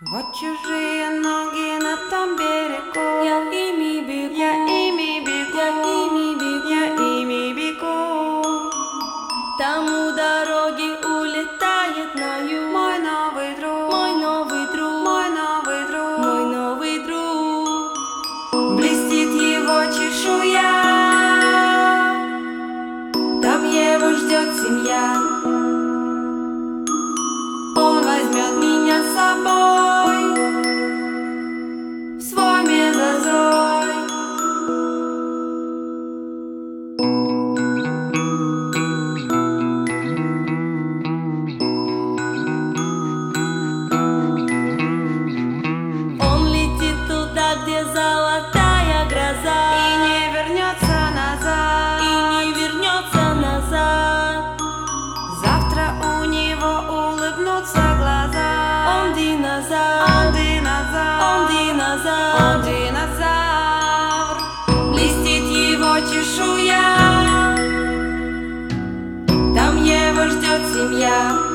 Вот чужие ноги на том берегу, Я ими бегу, я ими бегу, я ими бегу, я ими бегу. там у дороги улетает на юг Мой новый друг, мой новый друг, мой новый друг, мой новый друг. блестит его чешуя, там его ждет семья. Он возьмет меня с собой в свой мезозой. Он летит туда, где золотая гроза, И не вернется назад, и не вернется назад. завтра у него улыбнутся глаза. Он динозавр, Он динозавр, он динозавр. он динозавр. Блестит его чешуя, там его ждет семья.